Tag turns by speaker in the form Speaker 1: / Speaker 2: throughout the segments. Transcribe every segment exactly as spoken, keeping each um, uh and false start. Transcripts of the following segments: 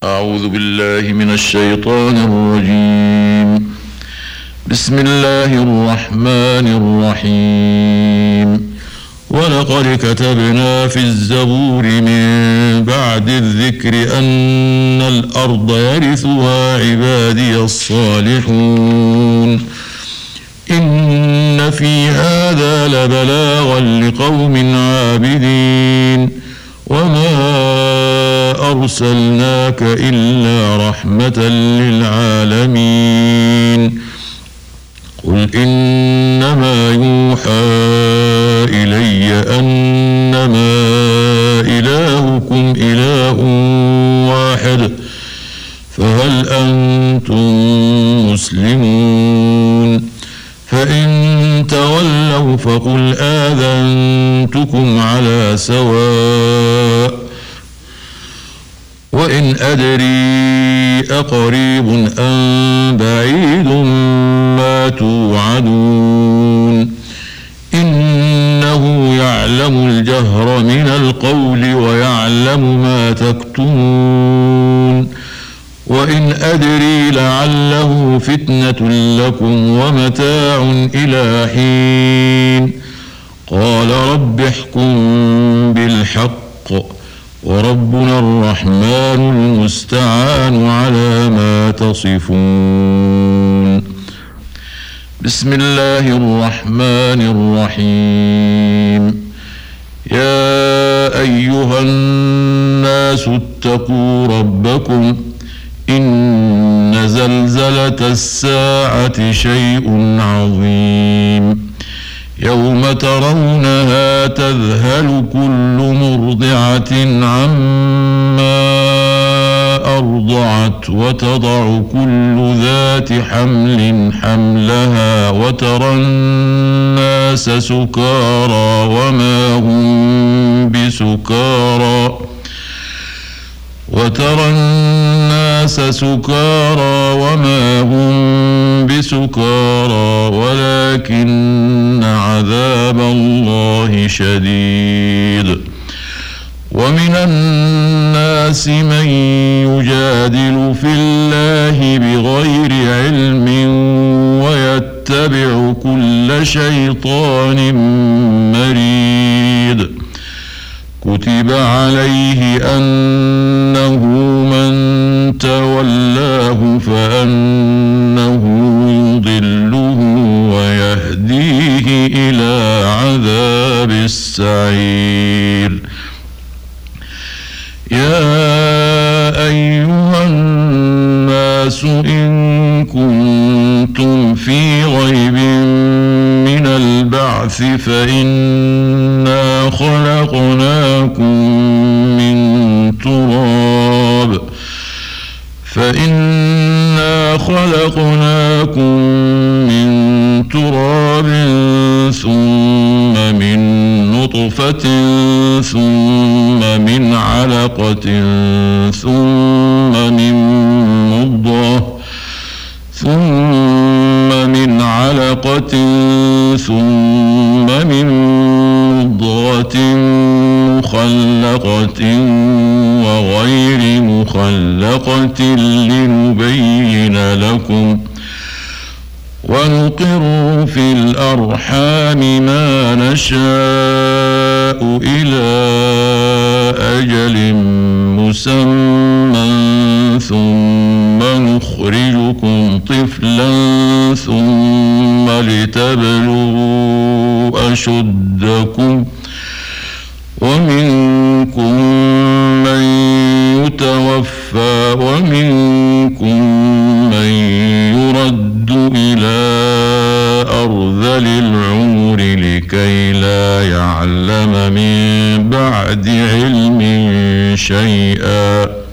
Speaker 1: أعوذ بالله من الشيطان الرجيم. بسم الله الرحمن الرحيم. ولقد كتبنا في الزبور من بعد الذكر أن الأرض يرثها عبادي الصالحون إن في هذا لبلاغا لقوم عابدين وما أرسلناك إلا رحمة للعالمين. قل إنما يوحى إلي أنما إلهكم إله واحد فهل أنتم مسلمون؟ فإن تولوا فقل آذنتكم على سواء وإن أدري أقريب أم بعيد ما توعدون إنه يعلم الجهر من القول ويعلم ما تكتمون وإن أدري لعله فتنة لكم ومتاع إلى حين. قال رب احكم بالحق وربنا الرحمن المستعان على ما تصفون. بسم الله الرحمن الرحيم. يا أيها الناس اتقوا ربكم إن زلزلة الساعة شيء عظيم يوم ترونها تذهل كل مرضعة عما أرضعت وتضع كل ذات حمل حملها وترى الناس سكارى وما هم بسكارى وترى الناس سكارى وما هم بسكارى ولكن عذاب الله شديد. ومن الناس من يجادل في الله بغير علم ويتبع كل شيطان مريد. كتب عليه أنه من تولاه فأنه يضله ويهديه إلى عذاب السعير. يا أيها الناس إن كنتم في ريب من البعث فإنا خلقناكم من تراب فإنا خلقناكم من تراب ثم من نطفة ثم من علقة ثم من مضغة ثم من علقة ثم من مضغة مخلقة وغير مخلقة لنبين لكم ونقر في الأرحام ما نشاء إلى أجل مسمى ثم نخرجكم طفلا ثم لتبلغوا أشدكم ومنكم من يتوفى ومنكم من يرد إلى أرذل العمر لكي لا يعلم من بعد علم شيئا.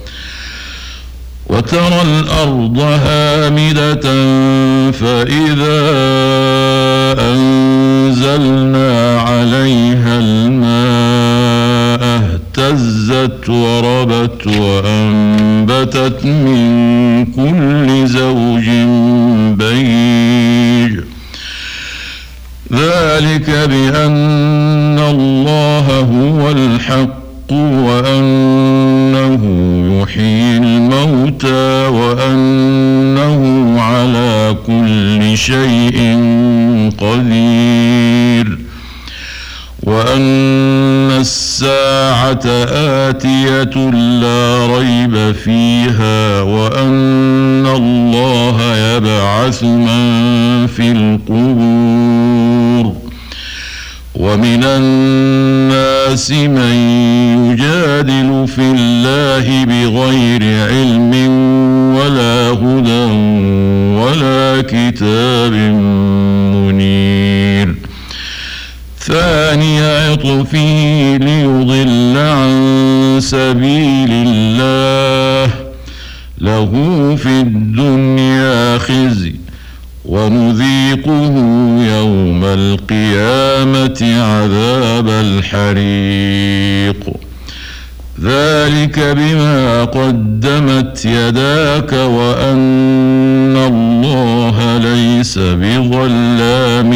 Speaker 1: وترى الأرض هامدة فإذا أنزلنا عليها الماء اهتزت وربت وأنبتت من كل زوج بهيج. ذلك بأن الله هو الحق وأنه يحيي الموتى الساعة آتية لا ريب فيها وأن الله يبعث من في القبور ومن الناس من يجادل في الله بغير علم ولا هدى ولا كتاب منير ثاني عطفه ليضل عن سبيل الله له في الدنيا خزي ونذيقه يوم القيامة عذاب الحريق ذلك بما قدمت يداك وأن الله ليس بظلام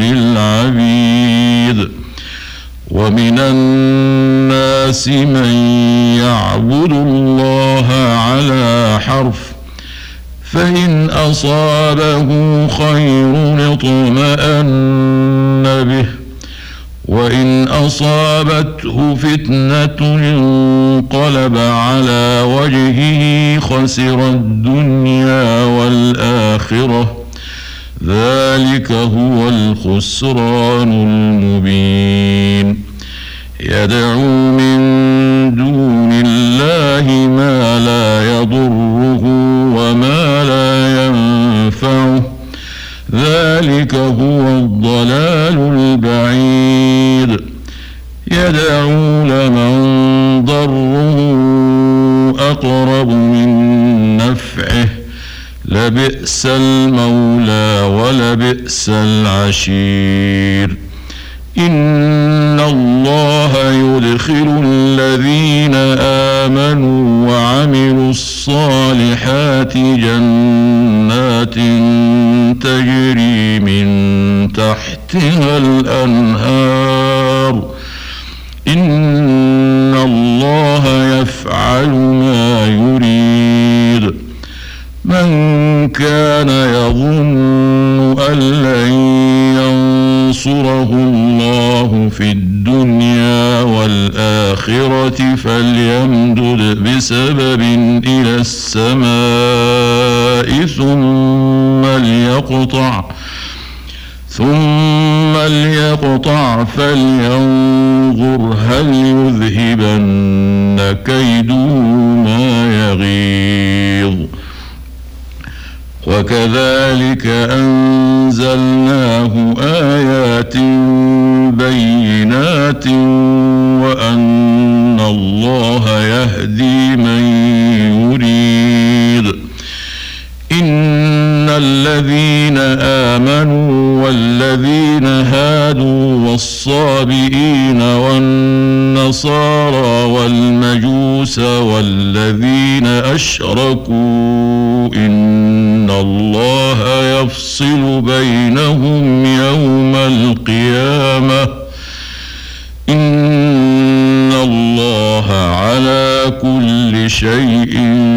Speaker 1: للعبيد ومن الناس من يعبد الله على حرف فإن أصابه خير اطمأن به وإن أصابته فتنة انقلب على وجهه خسر الدنيا والآخرة ذلك هو الخسران المبين يدعو من دون الله ما لا يضره وما لا ينفعه ذلك هو الضلال البعيد يدعو لمن ضره أقرب من نفعه لبئس المولى ولبئس العشير إن الله يدخل الذين آمنوا وعملوا الصالحات جنات تجري من تحتها الأنهار إن الله يفعل ما يريد من كان يظن أن لن ينصره الله في الدنيا والآخرة فليمدد بسبب إلى السماء ثم ليقطع ثم ليقطع فلينظر هل يذهبن كيده ما يغيظ وكذلك أنزلناه آيات بينات وأن الله يهدي من يريد إن الذين آمنوا والذين هادوا والصابئين والنصارى والمجوس والذين أشركوا إن الله يفصل بينهم يوم القيامة إن الله على كل شيء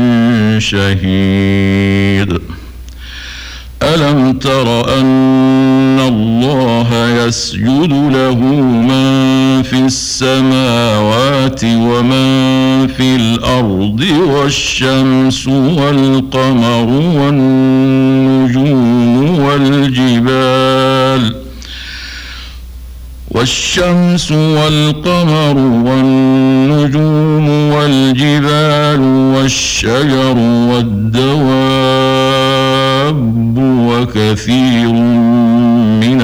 Speaker 1: شهيد ألم تر أن الله يسجد له من في السماوات ومن في الأرض والشمس والقمر والنجوم والجبال والشمس والقمر والنجوم والجبال والشجر والدواب وكثير من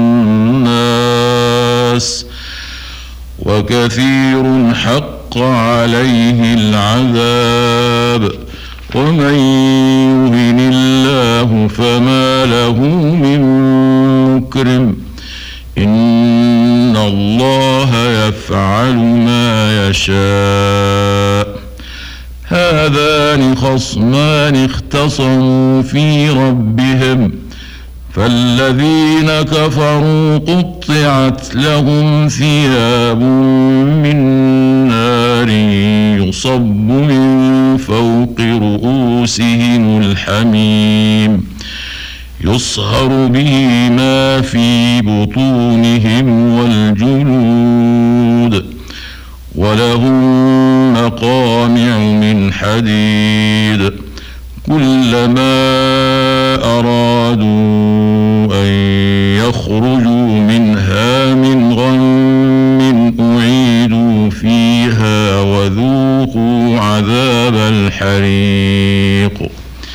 Speaker 1: الناس وكثير حق عليه العذاب ومن يهن الله فما له من مكرم إن الله يفعل ما يشاء هذان خصمان اختصموا في ربهم فالذين كفروا قطعت لهم ثياب من نار يصب من فوق رؤوسهم الحميم يصهر به ما في بطونهم والجلود ولهم مقامع من حديد كلما أرادوا أن يخرجوا منها من غم أعيدوا فيها وذوقوا عذاب الحريق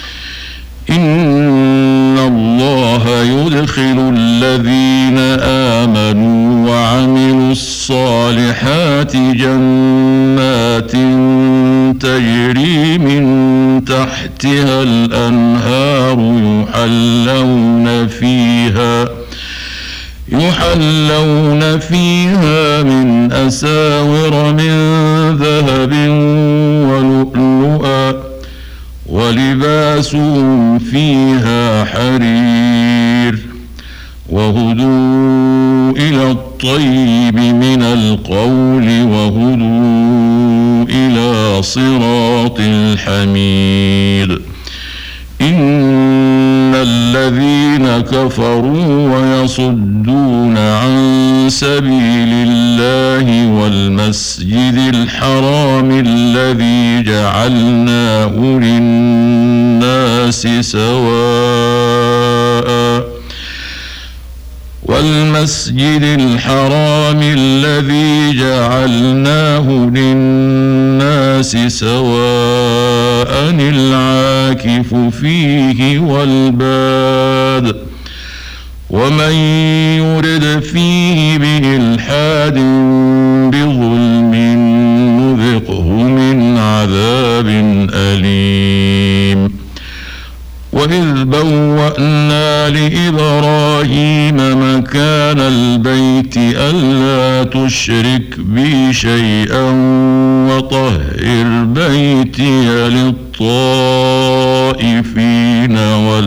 Speaker 1: إن الله يدخل الذين آمنوا وعملوا الصالحات جنات تجري من تحتها الأنهار يحلون فيها يحلون فيها من أساور من ذهب ولؤلؤا ولباسهم فيها حرير وهدوا إلى الطيب من القول وهدوا إلى صراط الحميد إن الذين كفروا ويصدون عن سبيل الله والمسجد الحرام الذي جعلناه للناس سواء والمسجد الحرام الذي جعلناه للناس سواء العاكف فيه والباد ومن يرد فيه بإلحاد بظلم نذقه من عذاب أليم وإذ بوأنا لإبراهيم مكان البيت ألا تشرك بي شيئا وطهر بيتي للطائفين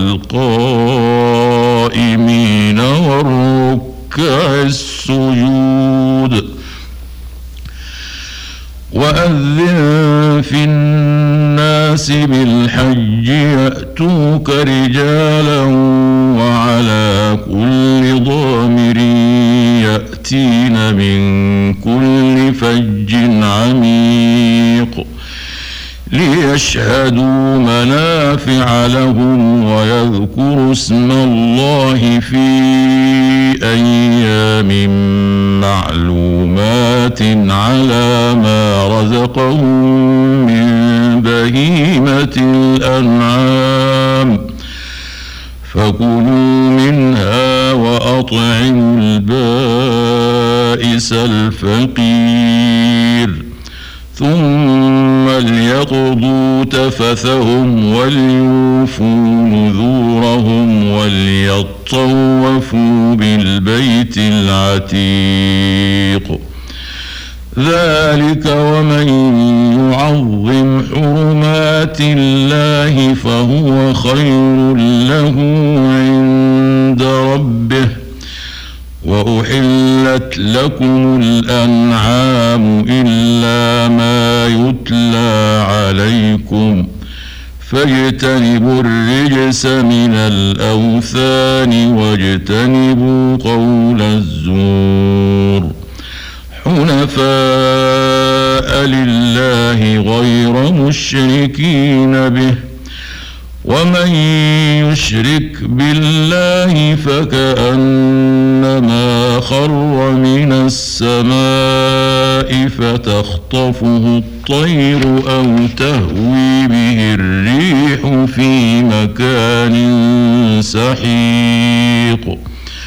Speaker 1: والقائمين والركع السجود وأذن في الناس بالحج يأتوك رجالا وعلى كل ضامر يأتين من كل فج عميق ليشهدوا منافع لهم ويذكروا اسم الله في أيام معلومات على ما رزقهم من بهيمة الأنعام فكلوا منها وأطعموا البائس الفقير ثم ليقضوا تفثهم وليوفوا نذورهم وليطوفوا بالبيت العتيق ذلك ومن يعظم حرمات الله فهو خير له عند ربه وأحلت لكم الأنعام إلا ما يتلى عليكم فاجتنبوا الرجس من الأوثان واجتنبوا قول الزور حنفاء لله غير مشركين به ومن يشرك بالله فكأنما خر من السماء فتخطفه الطير أو تهوي به الريح في مكان سحيق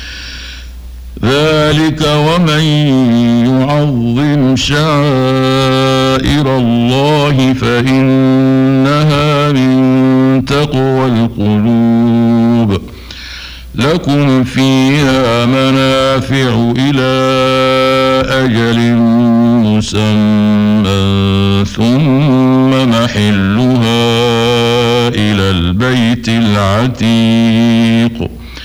Speaker 1: ذلك ومن يعظم شعائر الله فإنها من تقوى القلوب لكم فيها منافع إلى أجل مسمى ثم محلها إلى البيت العتيق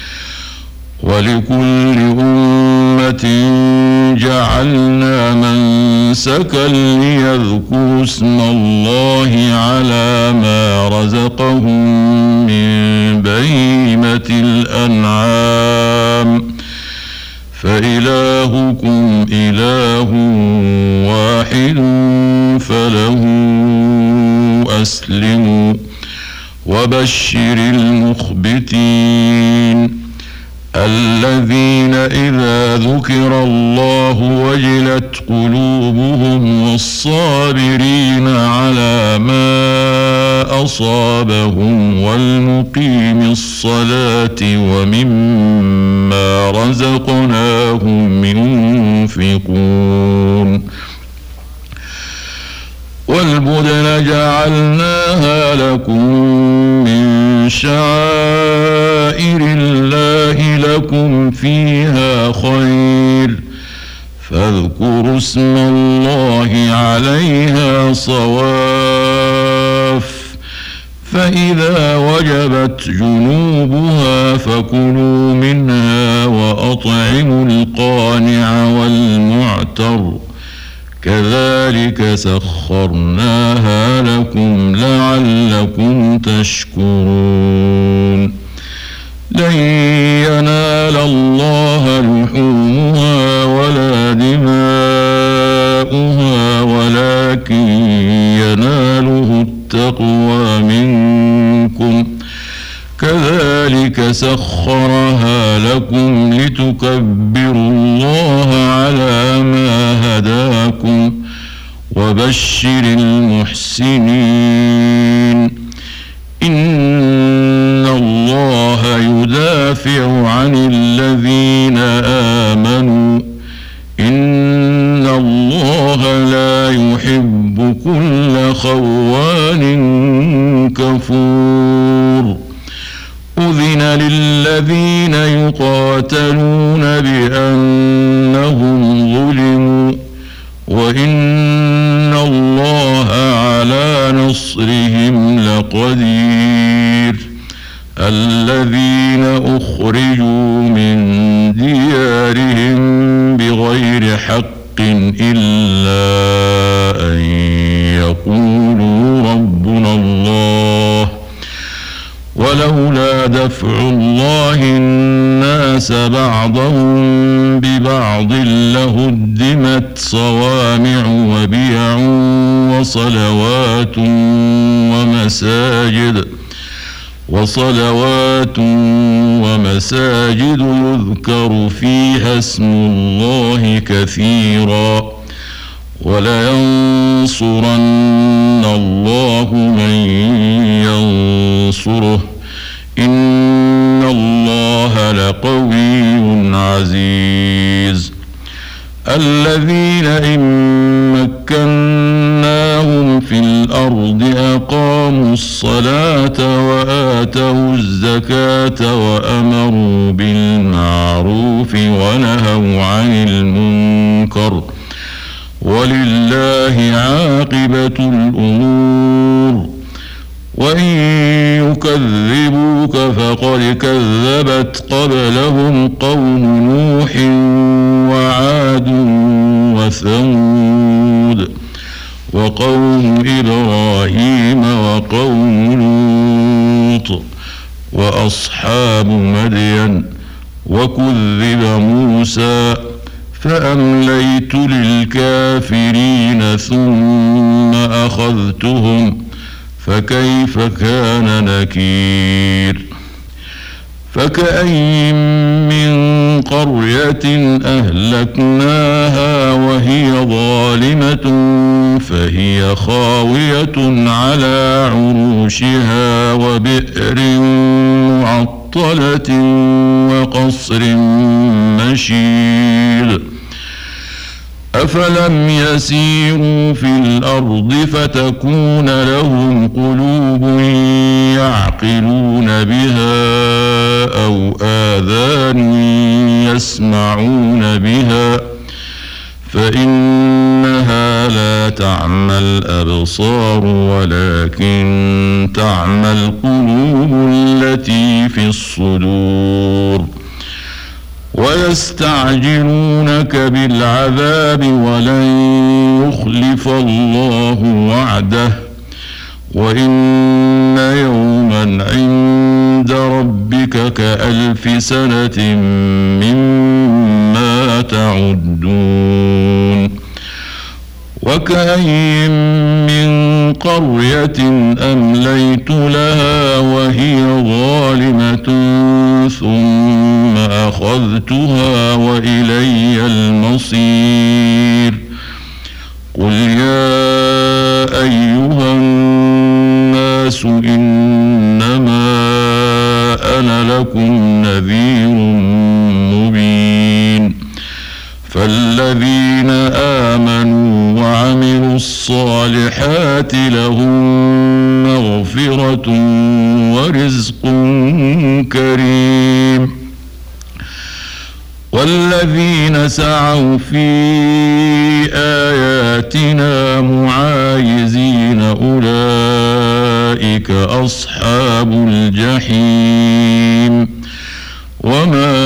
Speaker 1: ولكل أمة جعلنا منسكا ليذكروا اسم الله على ما رزقهم من بهيمة الأنعام فإلهكم إله واحد وأسلموا وبشر المخبتين الذين إذا ذكر الله وجلت قلوبهم والصابرين على ما أصابهم والمقيم الصلاة ومما رزقناهم ينفقون والبدن جعلناها لكم من شعائر الله لكم فيها خير فاذكروا اسم الله عليها صواف فإذا وجبت جنوبها فكلوا منها وأطعموا القانع والمعتر كذلك سخرناها لكم لعلكم تشكرون لن ينال الله لحومها ولا دماؤها ولكن يناله التقوى منكم كذلك سخرها لكم لتكبروا الله على ما هداكم وبشر المحسنين إن الله يدافع عن الذين آمنوا إن الله لا يحب كل خوان كفور أذن للذين يقاتلون بأنهم ظلموا وإن الله على نصرهم لقدير الذين أخرجوا من ديارهم بغير حق إلا أن يقولوا ربنا الله ولولا دفع الله الناس بعضهم ببعض لهدمت صوامع وبيع وصلوات ومساجد وصلوات ومساجد يذكر فيها اسم الله كثيرا ولينصرن الله من ينصره إن الله لقوي عزيز الذين إن مكناهم في الأرض أقاموا الصلاة وآتوا الزكاة وأمروا بالمعروف ونهوا عن المنكر ولله عاقبة الأمور وإن يكذبوك فقد كذبت قبلهم قوم نوح وعاد وثمود وقوم إبراهيم وقوم لوط وأصحاب مدين وكذب موسى فأمليت للكافرين ثم أخذتهم فكيف كان نكير فكأين من قرية أهلكناها وهي ظالمة فهي خاوية على عروشها وبئر معطلة وقصر مشيد أفلم يسيروا في الأرض فتكون لهم قلوب يعقلون بها أو آذان يسمعون بها فإنها لا تعمى الأبصار ولكن تعمى القلوب التي في الصدور ويستعجلونك بالعذاب ولن يخلف الله وعده وإن يوما عند ربك كألف سنة مما تعدون وكأين من قرية أمليت لها وهي ظالمة ثم أخذتها وإلي المصير. قل يا أيها الناس إنما أنا لكم نذير مبين. فالذين آمنوا وعملوا الصالحات لهم مغفرة ورزق كريم. والذين سعوا في آياتنا معاجزين أولئك أصحاب الجحيم. وما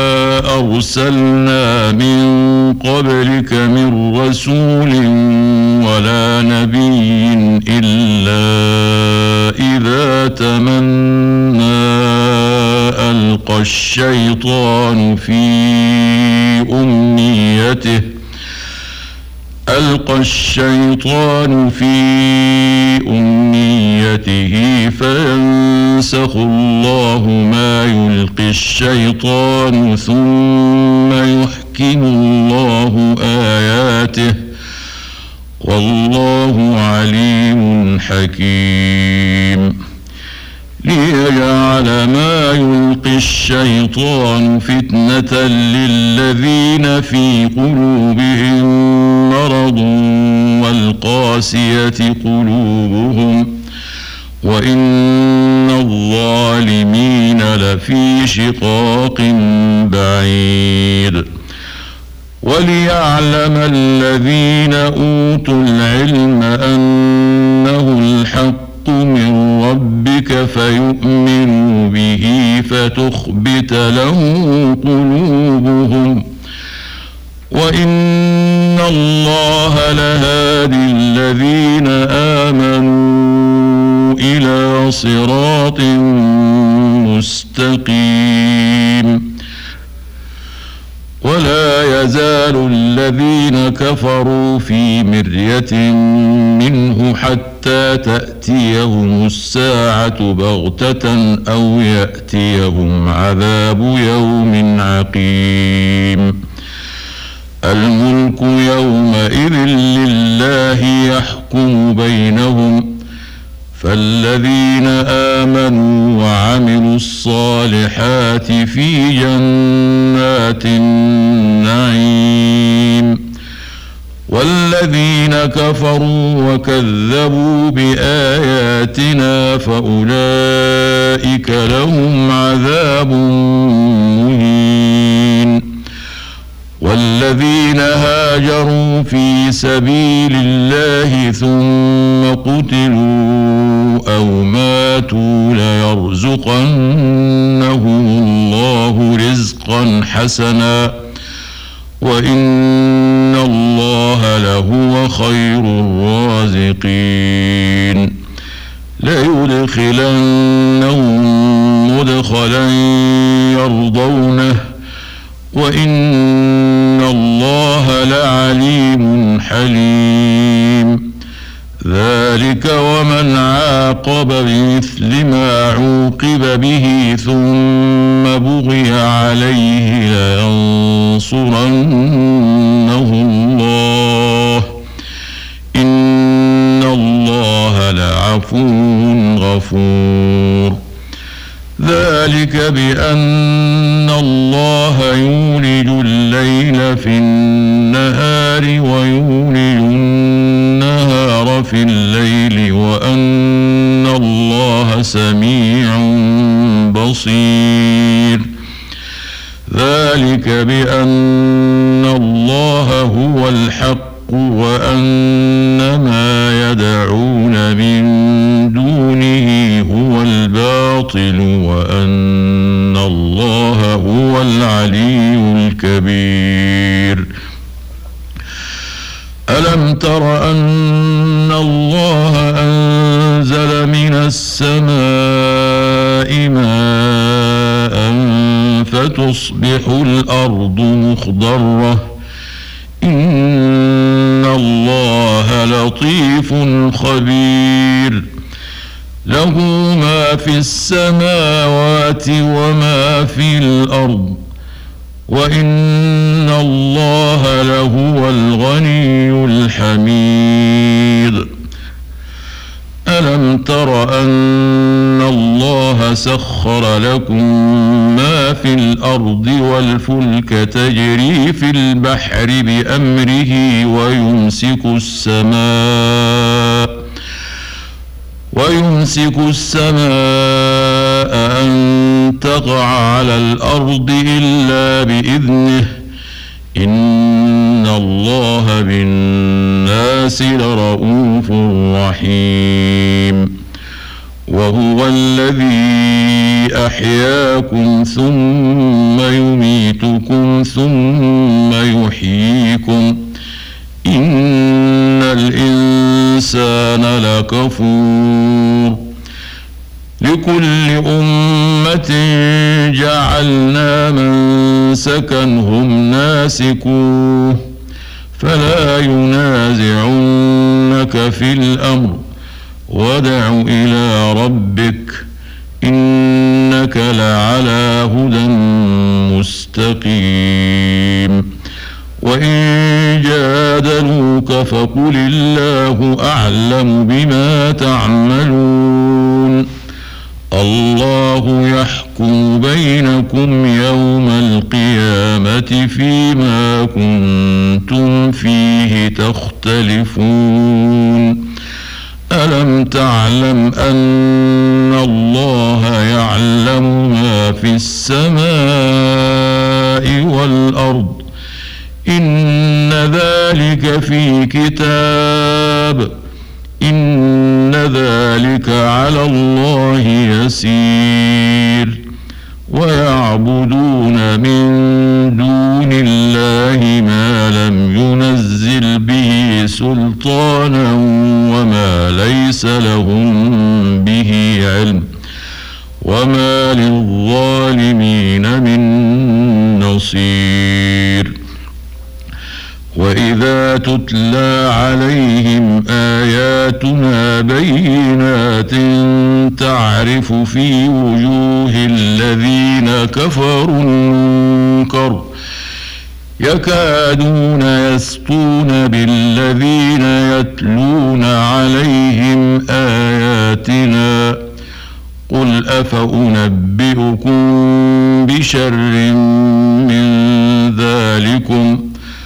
Speaker 1: أرسلنا من قبلك من رسول ولا نبي إلا إذا تمنى ألقى الشيطان في أمنيته ألقى الشيطان في أمنيته فينسخ الله ما يلقي الشيطان ثم يحكم الله آياته والله عليم حكيم. ليجعل ما يلقي الشيطان فتنة للذين في قلوبهم مرض والقاسية قلوبهم وإن الظالمين لفي شقاق بعيد. وليعلم الذين أوتوا العلم أنه الحق من ربك فيؤمنوا به فتخبت له قلوبهم وإن الله لهادي الذين آمنوا إلى صراط مستقيم. ولا يزال الذين كفروا في مرية منه حتى تأتيهم الساعة بغتة أو يأتيهم عذاب يوم عقيم. الملك يومئذ لله يحكم بينهم فالذين آمنوا وعملوا الصالحات في جنات النعيم. والذين كفروا وكذبوا بآياتنا فأولئك لهم عذاب مهين. والذين هاجروا في سبيل الله ثم قتلوا أو ماتوا ليرزقنهم الله رزقا حسنا وإن الله لهو خير الرازقين. ليدخلنهم مدخلا يرضونه وإن الله لعليم حليم. ذلك ومن عاقب بمثل ما عوقب به ثم بغي عليه لينصرنه الله إن الله لعفو غفور. ذلك بأن الله يولج الليل في النهار ويولج النهار في الليل وأن الله سميع بصير. ذلك بأن الله هو الحق وأن ما يدعون من دونه هو الباطل وأن الله هو العلي الكبير. ألم تر أن الله أنزل من السماء ماء فتصبح الأرض مخضرة إن الله لطيف خبير له ما في السماوات وما في الأرض وإن الله لهو الغني الحميد ألم تر أن الله سخر لكم ما في الأرض والفلك تجري في البحر بأمره ويمسك السماء ويمسك السماء أن تقع على الأرض إلا بإذنه إن الله بالناس لرؤوف رحيم وهو الذي أحياكم ثم يميتكم ثم يحييكم إن الإنسان لكفور لكل أمة جعلنا منسكا هم ناسكوه فلا ينازعنك في الأمر وادع إلى ربك إنك لعلى هدى مستقيم وإن جادلوك فقل الله أعلم بما تعملون الله يحكم بينكم يوم القيامة فيما كنتم فيه تختلفون ألم تعلم أن الله يعلم ما في السماء والأرض إن ذلك في كتاب إن ذلك على الله يسير ويعبدون من دون الله ما لم ينزل به سلطانا وما ليس لهم به علم وما للظالمين من نصير وإذا تتلى عليهم آياتنا بينات تعرف في وجوه الذين كفروا المنكر يكادون يسطون بالذين يتلون عليهم آياتنا قل أفأنبئكم بشر من ذلكم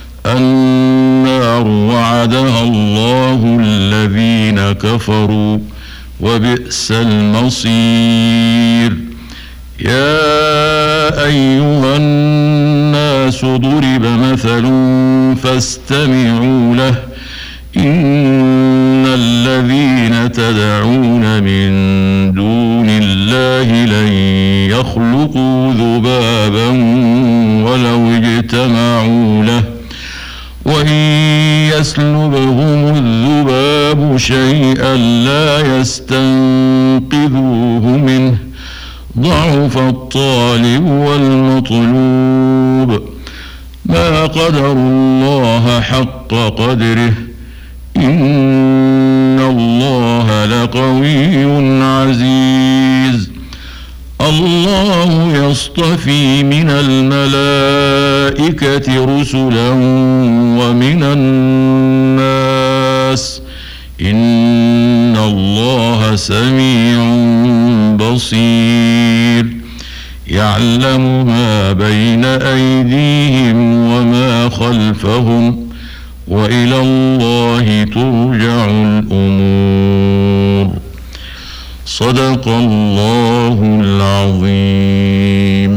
Speaker 1: النار وعدها الله الذين كفروا وبئس المصير يا أيها الناس ضرب مثل فاستمعوا له إن الذين تدعون من دون الله لن يخلقوا ذبابا ولو اجتمعوا له وإن يسلبهم الذباب شيئا لا يستنقذوه منه ضعف الطالب والمطلوب ما قدروا الله حق قدره إن الله لقوي عزيز الله يصطفي من الملائكة رسلا ومن الناس إن الله سميع بصير يعلم ما بين أيديهم وما خلفهم وإلى الله ترجع الأمور صدق الله العظيم.